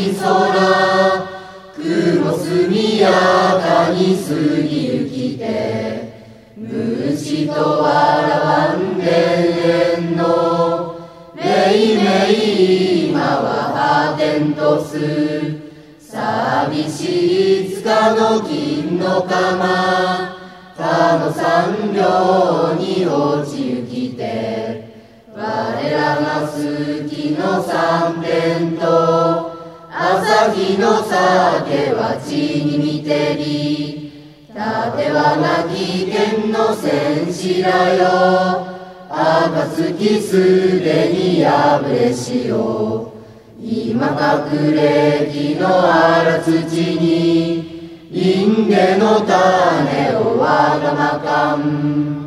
い空、雲速やかに過ぎゆきて、虫と笑わん田園の、めいめい今は果てんとす。寂しいいつかの金の釜、他の産業に落ちゆきて、我らが好きの三点と、朝日の酒は地に見てり、立てはなき剣の戦士らよ、暁すでに破れしよう。今隠れ木の荒土に、因果の種をわがまかん。